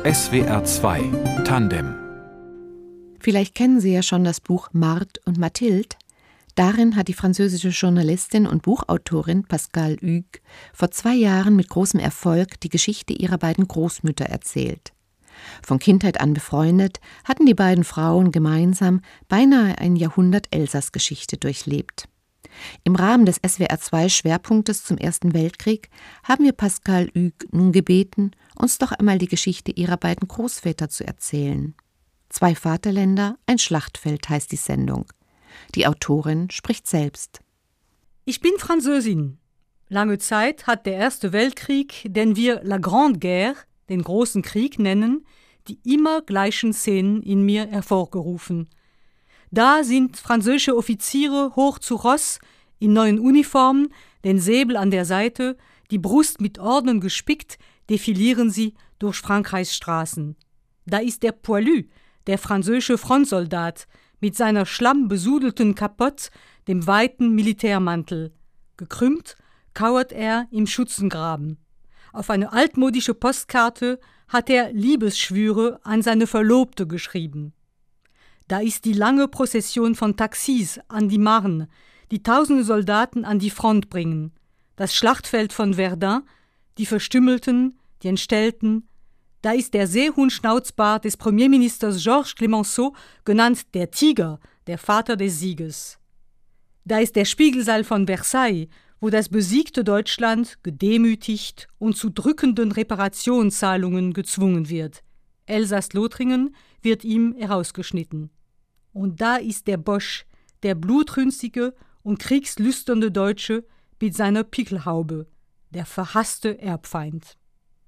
SWR 2 Tandem. Vielleicht kennen Sie ja schon das Buch Marthe und Mathilde. Darin hat die französische Journalistin und Buchautorin Pascale Hugues vor 2 Jahren mit großem Erfolg die Geschichte ihrer beiden Großmütter erzählt. Von Kindheit an befreundet, hatten die beiden Frauen gemeinsam beinahe ein Jahrhundert Elsass-Geschichte durchlebt. Im Rahmen des SWR2-Schwerpunktes zum Ersten Weltkrieg haben wir Pascale Hugues nun gebeten, uns doch einmal die Geschichte ihrer beiden Großväter zu erzählen. 2 Vaterländer, ein Schlachtfeld heißt die Sendung. Die Autorin spricht selbst. Ich bin Französin. Lange Zeit hat der Erste Weltkrieg, den wir La Grande Guerre, den Großen Krieg nennen, die immer gleichen Szenen in mir hervorgerufen. Da sind französische Offiziere hoch zu Ross, in neuen Uniformen, den Säbel an der Seite, die Brust mit Orden gespickt, defilieren sie durch Frankreichs Straßen. Da ist der Poilu, der französische Frontsoldat, mit seiner schlammbesudelten Kapotte, dem weiten Militärmantel. Gekrümmt kauert er im Schützengraben. Auf eine altmodische Postkarte hat er Liebesschwüre an seine Verlobte geschrieben. Da ist die lange Prozession von Taxis an die Marne, die tausende Soldaten an die Front bringen. Das Schlachtfeld von Verdun, die Verstümmelten, die Entstellten. Da ist der Seehuhnschnauzbart des Premierministers Georges Clemenceau, genannt der Tiger, der Vater des Sieges. Da ist der Spiegelsaal von Versailles, wo das besiegte Deutschland gedemütigt und zu drückenden Reparationszahlungen gezwungen wird. Elsass-Lothringen wird ihm herausgeschnitten. Und da ist der Bosch, der blutrünstige und kriegslüsternde Deutsche mit seiner Pickelhaube, der verhasste Erbfeind.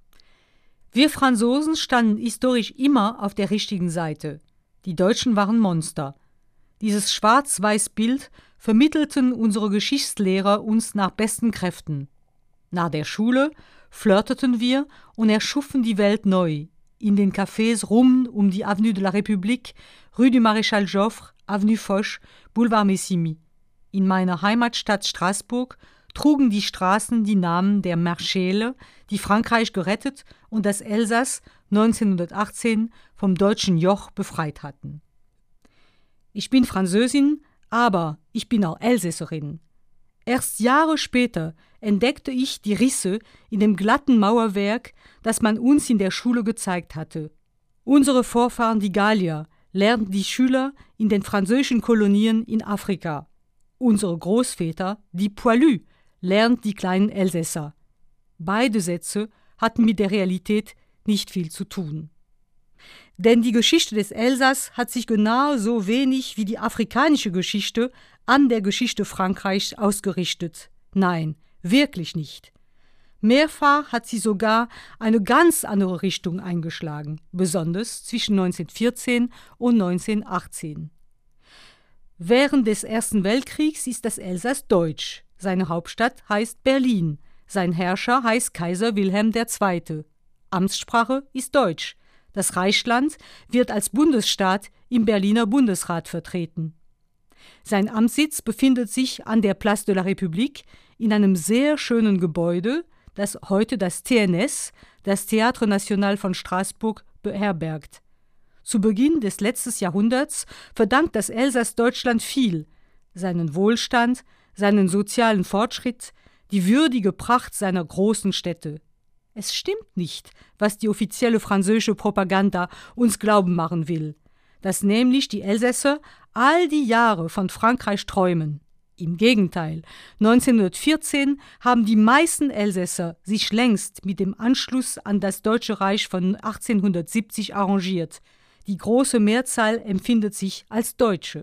Wir Franzosen standen historisch immer auf der richtigen Seite. Die Deutschen waren Monster. Dieses schwarz-weiß Bild vermittelten unsere Geschichtslehrer uns nach besten Kräften. Nach der Schule flirteten wir und erschufen die Welt neu, in den Cafés rund um die Avenue de la République, Rue du Maréchal Joffre, Avenue Foch, Boulevard Messimy. In meiner Heimatstadt Straßburg trugen die Straßen die Namen der Marschäle, die Frankreich gerettet und das Elsass 1918 vom deutschen Joch befreit hatten. Ich bin Französin, aber ich bin auch Elsässerin. Erst Jahre später entdeckte ich die Risse in dem glatten Mauerwerk, das man uns in der Schule gezeigt hatte. Unsere Vorfahren, die Gallier, lernten die Schüler in den französischen Kolonien in Afrika. Unsere Großväter, die Poilus, lernten die kleinen Elsässer. Beide Sätze hatten mit der Realität nicht viel zu tun. Denn die Geschichte des Elsass hat sich genauso wenig wie die afrikanische Geschichte an der Geschichte Frankreichs ausgerichtet. Nein, wirklich nicht. Mehrfach hat sie sogar eine ganz andere Richtung eingeschlagen, besonders zwischen 1914 und 1918. Während des Ersten Weltkriegs ist das Elsass deutsch. Seine Hauptstadt heißt Berlin. Sein Herrscher heißt Kaiser Wilhelm II. Amtssprache ist Deutsch. Das Reichsland wird als Bundesstaat im Berliner Bundesrat vertreten. Sein Amtssitz befindet sich an der Place de la République in einem sehr schönen Gebäude, das heute das TNS, das Théâtre National von Straßburg, beherbergt. Zu Beginn des letzten Jahrhunderts verdankt das Elsass Deutschland viel: seinen Wohlstand, seinen sozialen Fortschritt, die würdige Pracht seiner großen Städte. Es stimmt nicht, was die offizielle französische Propaganda uns glauben machen will, dass nämlich die Elsässer all die Jahre von Frankreich träumen. Im Gegenteil, 1914 haben die meisten Elsässer sich längst mit dem Anschluss an das Deutsche Reich von 1870 arrangiert. Die große Mehrzahl empfindet sich als Deutsche.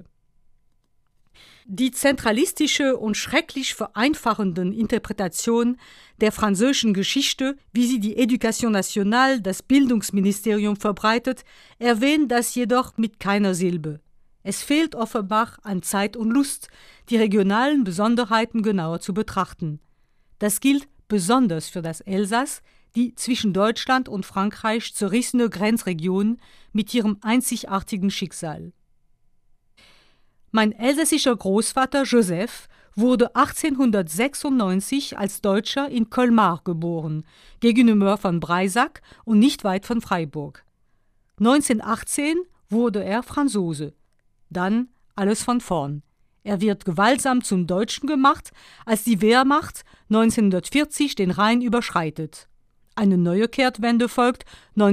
Die zentralistische und schrecklich vereinfachenden Interpretation der französischen Geschichte, wie sie die Éducation nationale, das Bildungsministerium, verbreitet, erwähnt das jedoch mit keiner Silbe. Es fehlt offenbar an Zeit und Lust, die regionalen Besonderheiten genauer zu betrachten. Das gilt besonders für das Elsass, die zwischen Deutschland und Frankreich zerrissene Grenzregion mit ihrem einzigartigen Schicksal. Mein elsässischer Großvater Joseph wurde 1896 als Deutscher in Colmar geboren, gegenüber von Breisach und nicht weit von Freiburg. 1918 wurde er Franzose. Dann alles von vorn. Er wird gewaltsam zum Deutschen gemacht, als die Wehrmacht 1940 den Rhein überschreitet. Eine neue Kehrtwende folgt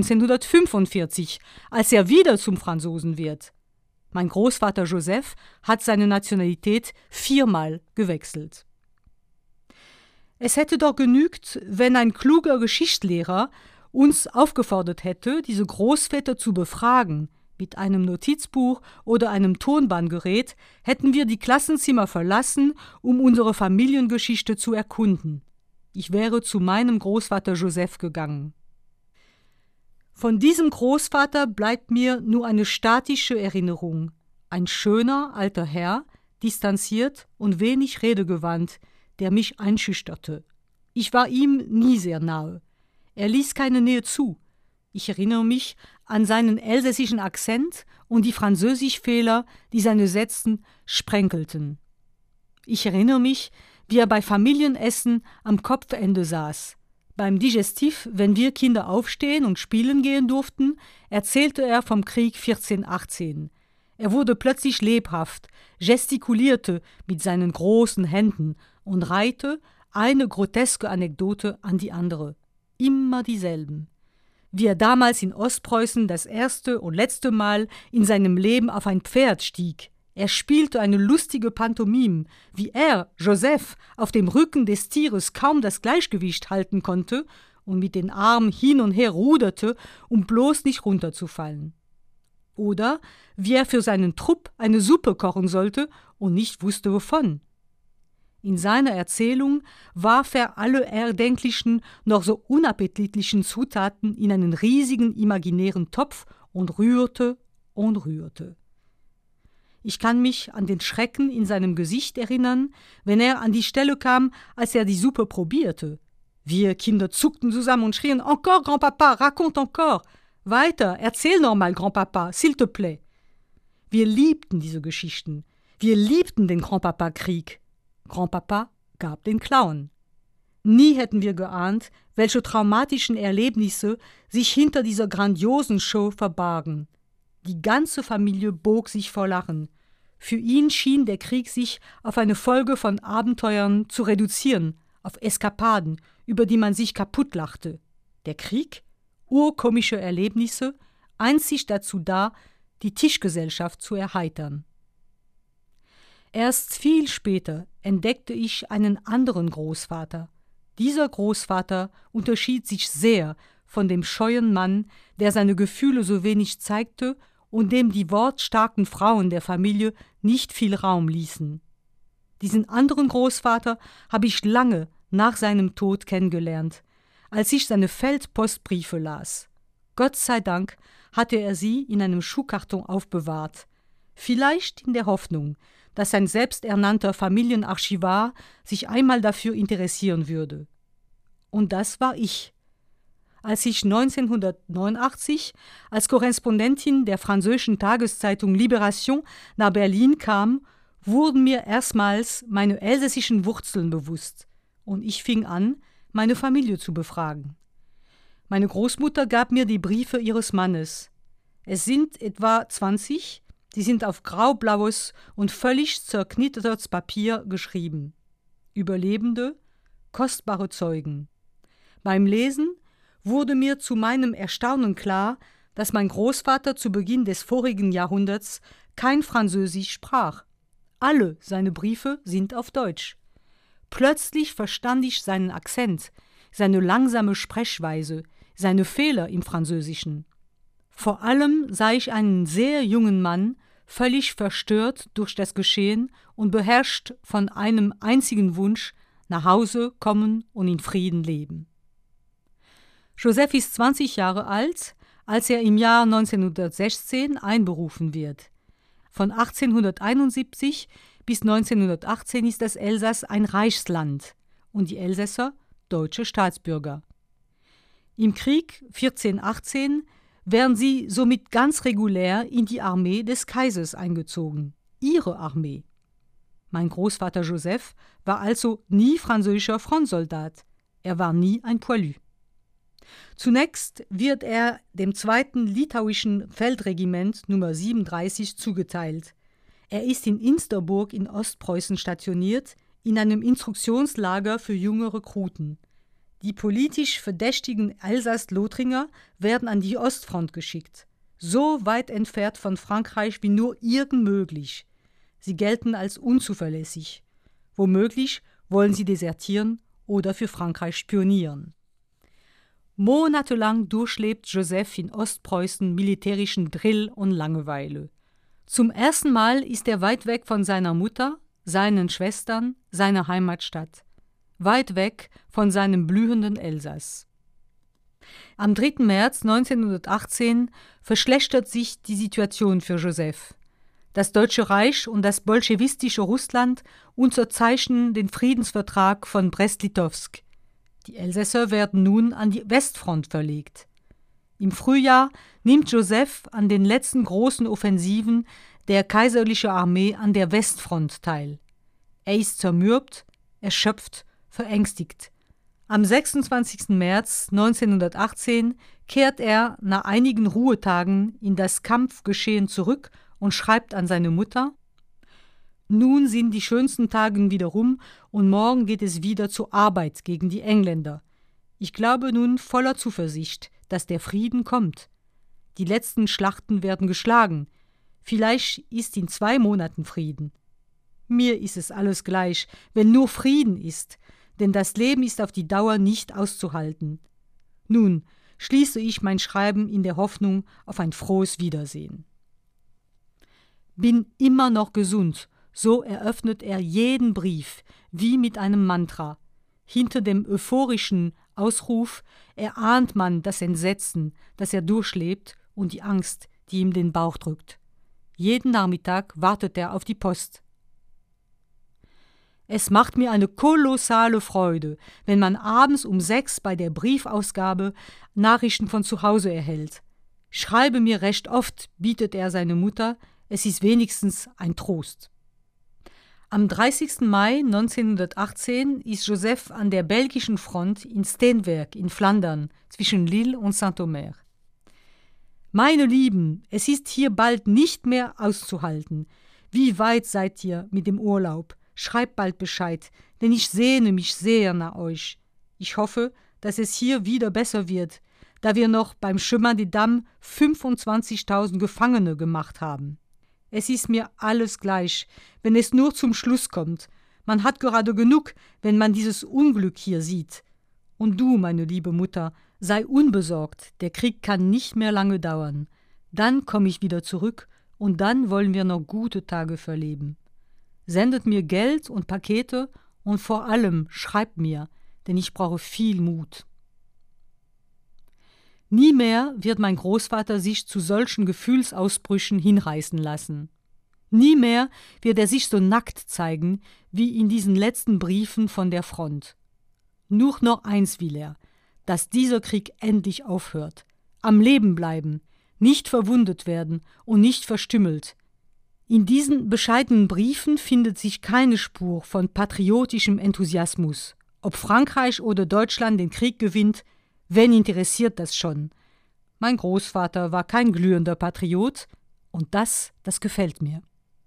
1945, als er wieder zum Franzosen wird. Mein Großvater Joseph hat seine Nationalität 4-mal gewechselt. Es hätte doch genügt, wenn ein kluger Geschichtslehrer uns aufgefordert hätte, diese Großväter zu befragen. Mit einem Notizbuch oder einem Tonbandgerät hätten wir die Klassenzimmer verlassen, um unsere Familiengeschichte zu erkunden. Ich wäre zu meinem Großvater Joseph gegangen. Von diesem Großvater bleibt mir nur eine statische Erinnerung. Ein schöner alter Herr, distanziert und wenig redegewandt, der mich einschüchterte. Ich war ihm nie sehr nahe. Er ließ keine Nähe zu. Ich erinnere mich an seinen elsässischen Akzent und die Französischfehler, die seine Sätzen sprenkelten. Ich erinnere mich, wie er bei Familienessen am Kopfende saß. Beim Digestif, wenn wir Kinder aufstehen und spielen gehen durften, erzählte er vom Krieg 1418. Er wurde plötzlich lebhaft, gestikulierte mit seinen großen Händen und reihte eine groteske Anekdote an die andere. Immer dieselben. Wie er damals in Ostpreußen das erste und letzte Mal in seinem Leben auf ein Pferd stieg. Er spielte eine lustige Pantomime, wie er, Joseph, auf dem Rücken des Tieres kaum das Gleichgewicht halten konnte und mit den Armen hin und her ruderte, um bloß nicht runterzufallen. Oder wie er für seinen Trupp eine Suppe kochen sollte und nicht wusste wovon. In seiner Erzählung warf er alle erdenklichen, noch so unappetitlichen Zutaten in einen riesigen imaginären Topf und rührte und rührte. Ich kann mich an den Schrecken in seinem Gesicht erinnern, wenn er an die Stelle kam, als er die Suppe probierte. Wir Kinder zuckten zusammen und schrien: »Encore, Grand-Papa, raconte encore! Weiter, erzähl noch mal, Grand-Papa, s'il te plaît!« Wir liebten diese Geschichten. Wir liebten den Grand-Papa-Krieg. Grand-Papa gab den Clown. Nie hätten wir geahnt, welche traumatischen Erlebnisse sich hinter dieser grandiosen Show verbargen. Die ganze Familie bog sich vor Lachen. Für ihn schien der Krieg sich auf eine Folge von Abenteuern zu reduzieren, auf Eskapaden, über die man sich kaputtlachte. Der Krieg? Urkomische Erlebnisse, einzig dazu da, die Tischgesellschaft zu erheitern. Erst viel später entdeckte ich einen anderen Großvater. Dieser Großvater unterschied sich sehr von dem scheuen Mann, der seine Gefühle so wenig zeigte und dem die wortstarken Frauen der Familie nicht viel Raum ließen. Diesen anderen Großvater habe ich lange nach seinem Tod kennengelernt, als ich seine Feldpostbriefe las. Gott sei Dank hatte er sie in einem Schuhkarton aufbewahrt, vielleicht in der Hoffnung, dass ein selbsternannter Familienarchivar sich einmal dafür interessieren würde. Und das war ich. Als ich 1989 als Korrespondentin der französischen Tageszeitung Libération nach Berlin kam, wurden mir erstmals meine elsässischen Wurzeln bewusst. Und ich fing an, meine Familie zu befragen. Meine Großmutter gab mir die Briefe ihres Mannes. Es sind etwa 20, die sind auf graublaues und völlig zerknittertes Papier geschrieben. Überlebende, kostbare Zeugen. Beim Lesen wurde mir zu meinem Erstaunen klar, dass mein Großvater zu Beginn des vorigen Jahrhunderts kein Französisch sprach. Alle seine Briefe sind auf Deutsch. Plötzlich verstand ich seinen Akzent, seine langsame Sprechweise, seine Fehler im Französischen. Vor allem sah ich einen sehr jungen Mann, völlig verstört durch das Geschehen und beherrscht von einem einzigen Wunsch: nach Hause kommen und in Frieden leben. Joseph ist 20 Jahre alt, als er im Jahr 1916 einberufen wird. Von 1871 bis 1918 ist das Elsass ein Reichsland und die Elsässer deutsche Staatsbürger. Im Krieg 1418 werden sie somit ganz regulär in die Armee des Kaisers eingezogen, ihre Armee. Mein Großvater Joseph war also nie französischer Frontsoldat. Er war nie ein Poilu. Zunächst wird er dem 2. Litauischen Feldregiment Nummer 37 zugeteilt. Er ist in Insterburg in Ostpreußen stationiert, in einem Instruktionslager für junge Rekruten. Die politisch verdächtigen Elsass-Lothringer werden an die Ostfront geschickt. So weit entfernt von Frankreich wie nur irgend möglich. Sie gelten als unzuverlässig. Womöglich wollen sie desertieren oder für Frankreich spionieren. Monatelang durchlebt Joseph in Ostpreußen militärischen Drill und Langeweile. Zum ersten Mal ist er weit weg von seiner Mutter, seinen Schwestern, seiner Heimatstadt. Weit weg von seinem blühenden Elsass. Am 3. März 1918 verschlechtert sich die Situation für Joseph. Das Deutsche Reich und das bolschewistische Russland unterzeichnen den Friedensvertrag von Brest-Litowsk. Die Elsässer werden nun an die Westfront verlegt. Im Frühjahr nimmt Joseph an den letzten großen Offensiven der kaiserlichen Armee an der Westfront teil. Er ist zermürbt, erschöpft, verängstigt. Am 26. März 1918 kehrt er nach einigen Ruhetagen in das Kampfgeschehen zurück und schreibt an seine Mutter: Nun sind die schönsten Tage wieder rum und morgen geht es wieder zur Arbeit gegen die Engländer. Ich glaube nun voller Zuversicht, dass der Frieden kommt. Die letzten Schlachten werden geschlagen. Vielleicht ist in 2 Monaten Frieden. Mir ist es alles gleich, wenn nur Frieden ist, denn das Leben ist auf die Dauer nicht auszuhalten. Nun schließe ich mein Schreiben in der Hoffnung auf ein frohes Wiedersehen. Bin immer noch gesund, so eröffnet er jeden Brief, wie mit einem Mantra. Hinter dem euphorischen Ausruf erahnt man das Entsetzen, das er durchlebt, und die Angst, die ihm den Bauch drückt. Jeden Nachmittag wartet er auf die Post. Es macht mir eine kolossale Freude, wenn man abends um 6 bei der Briefausgabe Nachrichten von zu Hause erhält. Schreibe mir recht oft, bietet er seine Mutter, es ist wenigstens ein Trost. Am 30. Mai 1918 ist Joseph an der belgischen Front in Steenwerk in Flandern zwischen Lille und Saint-Omer. Meine Lieben, es ist hier bald nicht mehr auszuhalten. Wie weit seid ihr mit dem Urlaub? Schreibt bald Bescheid, denn ich sehne mich sehr nach euch. Ich hoffe, dass es hier wieder besser wird, da wir noch beim Chemin des Dames 25.000 Gefangene gemacht haben. Es ist mir alles gleich, wenn es nur zum Schluss kommt. Man hat gerade genug, wenn man dieses Unglück hier sieht. Und du, meine liebe Mutter, sei unbesorgt, der Krieg kann nicht mehr lange dauern. Dann komme ich wieder zurück und dann wollen wir noch gute Tage verleben. Sendet mir Geld und Pakete und vor allem schreibt mir, denn ich brauche viel Mut. Nie mehr wird mein Großvater sich zu solchen Gefühlsausbrüchen hinreißen lassen. Nie mehr wird er sich so nackt zeigen, wie in diesen letzten Briefen von der Front. Nur noch eins will er, dass dieser Krieg endlich aufhört. Am Leben bleiben, nicht verwundet werden und nicht verstümmelt. In diesen bescheidenen Briefen findet sich keine Spur von patriotischem Enthusiasmus. Ob Frankreich oder Deutschland den Krieg gewinnt, wen interessiert das schon? Mein Großvater war kein glühender Patriot und das gefällt mir.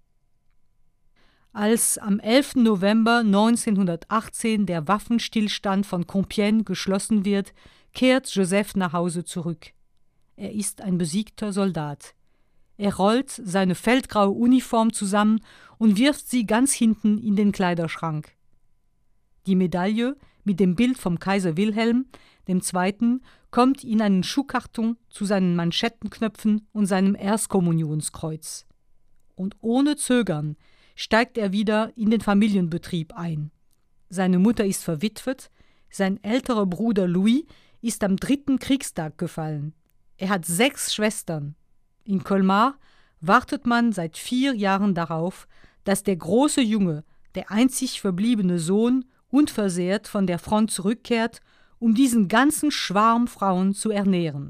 Als am 11. November 1918 der Waffenstillstand von Compiègne geschlossen wird, kehrt Joseph nach Hause zurück. Er ist ein besiegter Soldat. Er rollt seine feldgraue Uniform zusammen und wirft sie ganz hinten in den Kleiderschrank. Die Medaille mit dem Bild vom Kaiser Wilhelm II. Kommt in einen Schuhkarton zu seinen Manschettenknöpfen und seinem Erstkommunionskreuz. Und ohne Zögern steigt er wieder in den Familienbetrieb ein. Seine Mutter ist verwitwet, sein älterer Bruder Louis ist am 3. Kriegstag gefallen. Er hat 6 Schwestern. In Colmar wartet man seit 4 Jahren darauf, dass der große Junge, der einzig verbliebene Sohn, unversehrt von der Front zurückkehrt, um diesen ganzen Schwarm Frauen zu ernähren.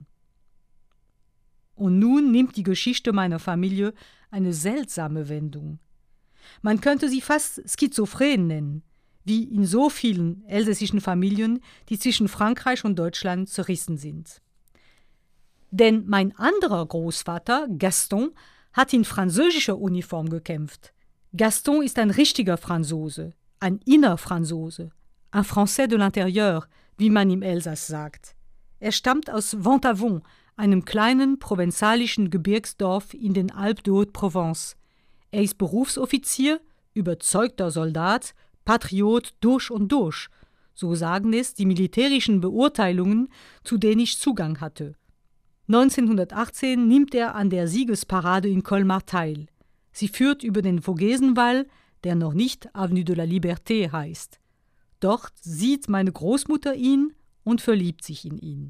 Und nun nimmt die Geschichte meiner Familie eine seltsame Wendung. Man könnte sie fast schizophren nennen, wie in so vielen elsässischen Familien, die zwischen Frankreich und Deutschland zerrissen sind. Denn mein anderer Großvater, Gaston, hat in französischer Uniform gekämpft. Gaston ist ein richtiger Franzose, ein Innerfranzose, un Français de l'intérieur, wie man im Elsass sagt. Er stammt aus Ventavon, einem kleinen provenzalischen Gebirgsdorf in den Alpes de Haute-Provence. Er ist Berufsoffizier, überzeugter Soldat, Patriot durch und durch, so sagen es die militärischen Beurteilungen, zu denen ich Zugang hatte. 1918 nimmt er an der Siegesparade in Colmar teil. Sie führt über den Vogesenwall, der noch nicht Avenue de la Liberté heißt. Dort sieht meine Großmutter ihn und verliebt sich in ihn.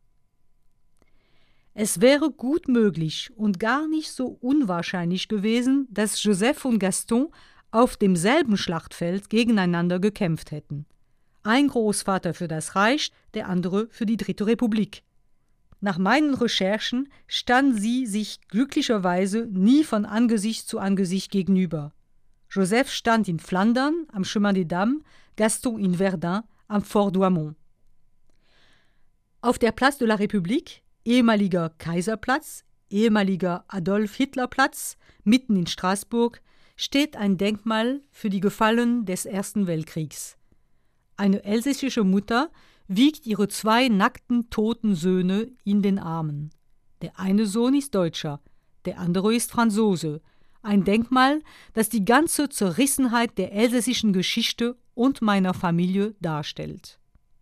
Es wäre gut möglich und gar nicht so unwahrscheinlich gewesen, dass Joseph und Gaston auf demselben Schlachtfeld gegeneinander gekämpft hätten. Ein Großvater für das Reich, der andere für die Dritte Republik. Nach meinen Recherchen standen sie sich glücklicherweise nie von Angesicht zu Angesicht gegenüber. Joseph stand in Flandern am Chemin des Dames, Gaston in Verdun am Fort Douaumont. Auf der Place de la République, ehemaliger Kaiserplatz, ehemaliger Adolf-Hitler-Platz, mitten in Straßburg, steht ein Denkmal für die Gefallenen des Ersten Weltkriegs. Eine elsässische Mutter wiegt ihre 2 nackten, toten Söhne in den Armen. Der eine Sohn ist Deutscher, der andere ist Franzose. Ein Denkmal, das die ganze Zerrissenheit der elsässischen Geschichte und meiner Familie darstellt.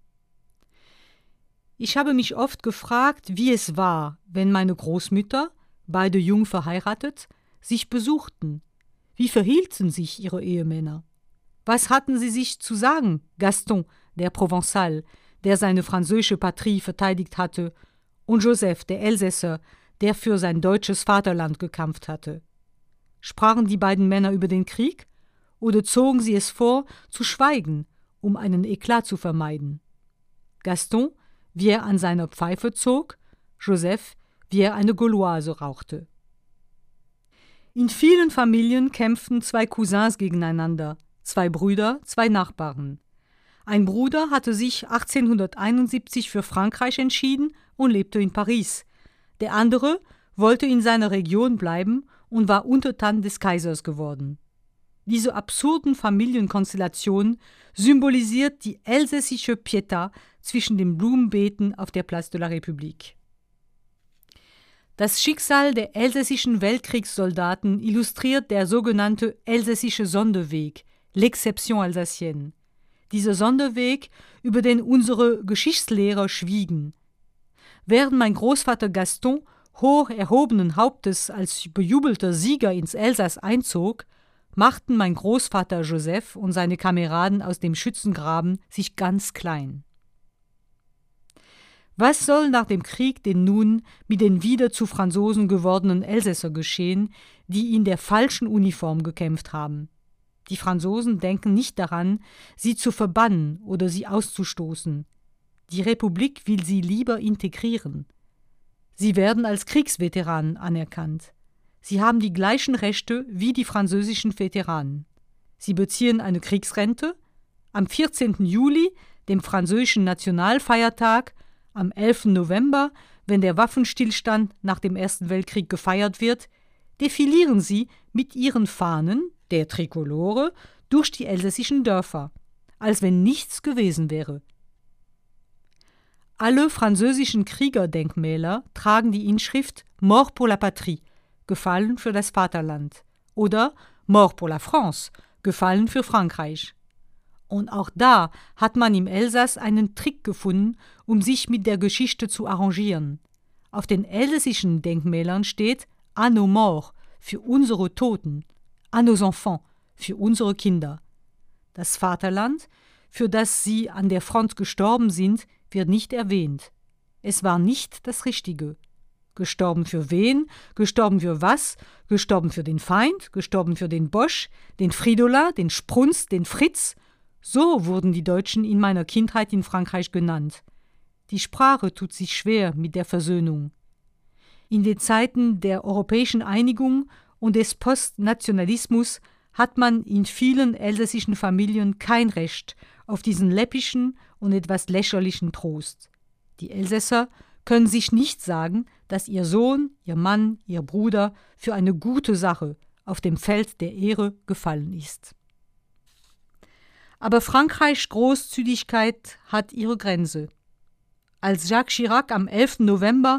Ich habe mich oft gefragt, wie es war, wenn meine Großmütter, beide jung verheiratet, sich besuchten. Wie verhielten sich ihre Ehemänner? Was hatten sie sich zu sagen, Gaston, der Provençal, der seine französische Patrie verteidigt hatte, und Joseph, der Elsässer, der für sein deutsches Vaterland gekämpft hatte? Sprachen die beiden Männer über den Krieg oder zogen sie es vor, zu schweigen, um einen Eklat zu vermeiden? Gaston, wie er an seiner Pfeife zog, Joseph, wie er eine Gauloise rauchte. In vielen Familien kämpften 2 Cousins gegeneinander, 2 Brüder, 2 Nachbarn. Ein Bruder hatte sich 1871 für Frankreich entschieden und lebte in Paris. Der andere wollte in seiner Region bleiben und war Untertan des Kaisers geworden. Diese absurden Familienkonstellationen symbolisiert die elsässische Pietà zwischen den Blumenbeeten auf der Place de la République. Das Schicksal der elsässischen Weltkriegssoldaten illustriert der sogenannte elsässische Sonderweg, l'Exception alsacienne. Dieser Sonderweg, über den unsere Geschichtslehrer schwiegen. Während mein Großvater Gaston hoch erhobenen Hauptes als bejubelter Sieger ins Elsass einzog, machten mein Großvater Joseph und seine Kameraden aus dem Schützengraben sich ganz klein. Was soll nach dem Krieg denn nun mit den wieder zu Franzosen gewordenen Elsässer geschehen, die in der falschen Uniform gekämpft haben? Die Franzosen denken nicht daran, sie zu verbannen oder sie auszustoßen. Die Republik will sie lieber integrieren. Sie werden als Kriegsveteranen anerkannt. Sie haben die gleichen Rechte wie die französischen Veteranen. Sie beziehen eine Kriegsrente. Am 14. Juli, dem französischen Nationalfeiertag, am 11. November, wenn der Waffenstillstand nach dem Ersten Weltkrieg gefeiert wird, defilieren sie mit ihren Fahnen, der Trikolore, durch die elsässischen Dörfer, als wenn nichts gewesen wäre. Alle französischen Kriegerdenkmäler tragen die Inschrift Mort pour la patrie, gefallen für das Vaterland, oder Mort pour la France, gefallen für Frankreich. Und auch da hat man im Elsass einen Trick gefunden, um sich mit der Geschichte zu arrangieren. Auf den elsässischen Denkmälern steht à nos morts, für unsere Toten, à nos enfants, für unsere Kinder. Das Vaterland, für das sie an der Front gestorben sind, wird nicht erwähnt. Es war nicht das Richtige. Gestorben für wen? Gestorben für was? Gestorben für den Feind? Gestorben für den Bosch, den Fridolin, den Sprunz, den Fritz? So wurden die Deutschen in meiner Kindheit in Frankreich genannt. Die Sprache tut sich schwer mit der Versöhnung. In den Zeiten der europäischen Einigung und des Postnationalismus hat man in vielen elsässischen Familien kein Recht auf diesen läppischen und etwas lächerlichen Trost. Die Elsässer können sich nicht sagen, dass ihr Sohn, ihr Mann, ihr Bruder für eine gute Sache auf dem Feld der Ehre gefallen ist. Aber Frankreichs Großzügigkeit hat ihre Grenze. Als Jacques Chirac am 11. November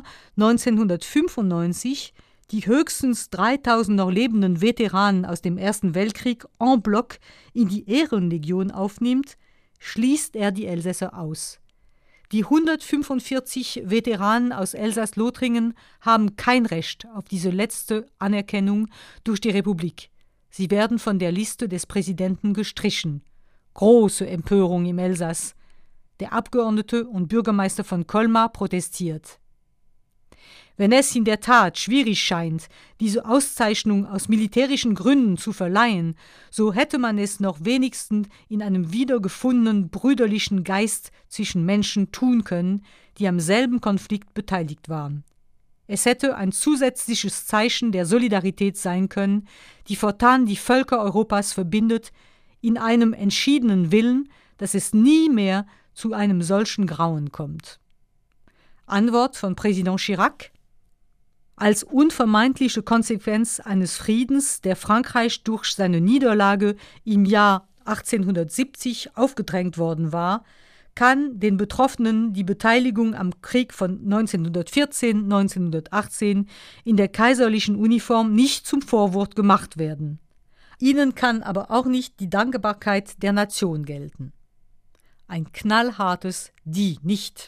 1995 die höchstens 3000 noch lebenden Veteranen aus dem Ersten Weltkrieg en bloc in die Ehrenlegion aufnimmt, schließt er die Elsässer aus. Die 145 Veteranen aus Elsass-Lothringen haben kein Recht auf diese letzte Anerkennung durch die Republik. Sie werden von der Liste des Präsidenten gestrichen. Große Empörung im Elsass. Der Abgeordnete und Bürgermeister von Colmar protestiert. Wenn es in der Tat schwierig scheint, diese Auszeichnung aus militärischen Gründen zu verleihen, so hätte man es noch wenigstens in einem wiedergefundenen brüderlichen Geist zwischen Menschen tun können, die am selben Konflikt beteiligt waren. Es hätte ein zusätzliches Zeichen der Solidarität sein können, die fortan die Völker Europas verbindet, in einem entschiedenen Willen, dass es nie mehr zu einem solchen Grauen kommt. Antwort von Präsident Chirac: Als unvermeidliche Konsequenz eines Friedens, der Frankreich durch seine Niederlage im Jahr 1870 aufgedrängt worden war, kann den Betroffenen die Beteiligung am Krieg von 1914-1918 in der kaiserlichen Uniform nicht zum Vorwurf gemacht werden. Ihnen kann aber auch nicht die Dankbarkeit der Nation gelten. Ein knallhartes Die nicht.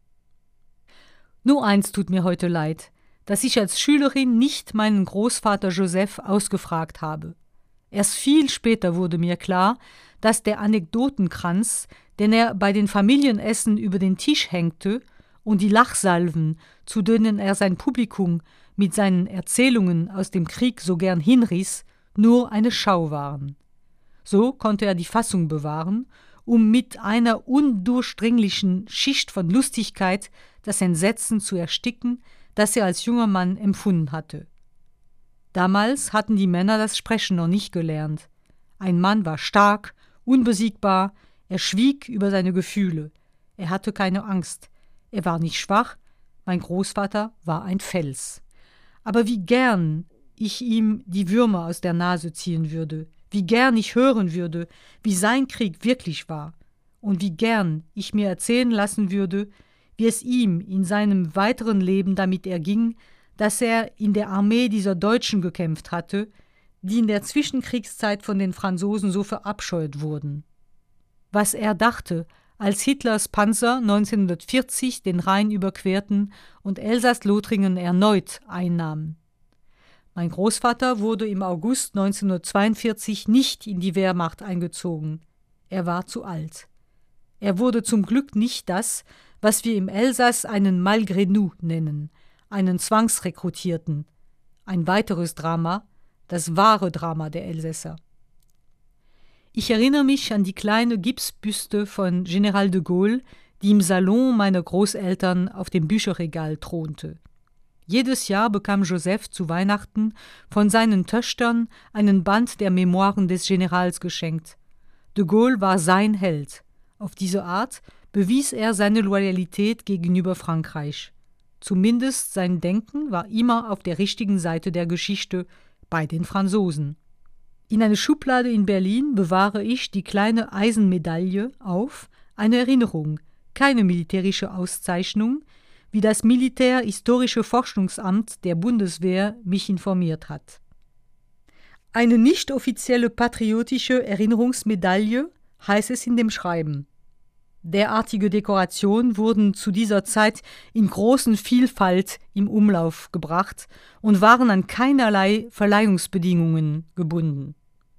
Nur eins tut mir heute leid, dass ich als Schülerin nicht meinen Großvater Joseph ausgefragt habe. Erst viel später wurde mir klar, dass der Anekdotenkranz, den er bei den Familienessen über den Tisch hängte, und die Lachsalven, zu denen er sein Publikum mit seinen Erzählungen aus dem Krieg so gern hinriss, nur eine Schau waren. So konnte er die Fassung bewahren, um mit einer undurchdringlichen Schicht von Lustigkeit das Entsetzen zu ersticken, das er als junger Mann empfunden hatte. Damals hatten die Männer das Sprechen noch nicht gelernt. Ein Mann war stark, unbesiegbar, er schwieg über seine Gefühle. Er hatte keine Angst. Er war nicht schwach, mein Großvater war ein Fels. Aber wie gern ich ihm die Würmer aus der Nase ziehen würde, wie gern ich hören würde, wie sein Krieg wirklich war, und wie gern ich mir erzählen lassen würde, wie es ihm in seinem weiteren Leben damit erging, dass er in der Armee dieser Deutschen gekämpft hatte, die in der Zwischenkriegszeit von den Franzosen so verabscheut wurden. Was er dachte, als Hitlers Panzer 1940 den Rhein überquerten und Elsass-Lothringen erneut einnahmen. Mein Großvater wurde im August 1942 nicht in die Wehrmacht eingezogen. Er war zu alt. Er wurde zum Glück nicht das, was wir im Elsass einen Malgré nous nennen, einen Zwangsrekrutierten. Ein weiteres Drama, das wahre Drama der Elsässer. Ich erinnere mich an die kleine Gipsbüste von General de Gaulle, die im Salon meiner Großeltern auf dem Bücherregal thronte. Jedes Jahr bekam Joseph zu Weihnachten von seinen Töchtern einen Band der Memoiren des Generals geschenkt. De Gaulle war sein Held. Auf diese Art bewies er seine Loyalität gegenüber Frankreich. Zumindest sein Denken war immer auf der richtigen Seite der Geschichte, bei den Franzosen. In einer Schublade in Berlin bewahre ich die kleine Eisenmedaille auf, eine Erinnerung, keine militärische Auszeichnung, wie das Militärhistorische Forschungsamt der Bundeswehr mich informiert hat. Eine nicht offizielle patriotische Erinnerungsmedaille, heißt es in dem Schreiben. Derartige Dekorationen wurden zu dieser Zeit in großen Vielfalt im Umlauf gebracht und waren an keinerlei Verleihungsbedingungen gebunden.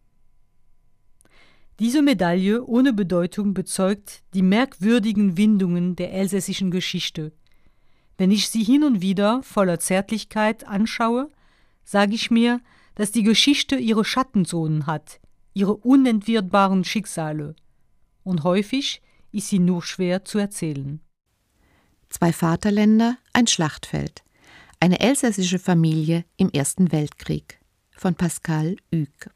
Diese Medaille ohne Bedeutung bezeugt die merkwürdigen Windungen der elsässischen Geschichte. Wenn ich sie hin und wieder voller Zärtlichkeit anschaue, sage ich mir, dass die Geschichte ihre Schattenzonen hat, ihre unentwirrbaren Schicksale. Und häufig ist sie nur schwer zu erzählen. 2 Vaterländer, ein Schlachtfeld. Eine elsässische Familie im Ersten Weltkrieg von Pascal Huyghe.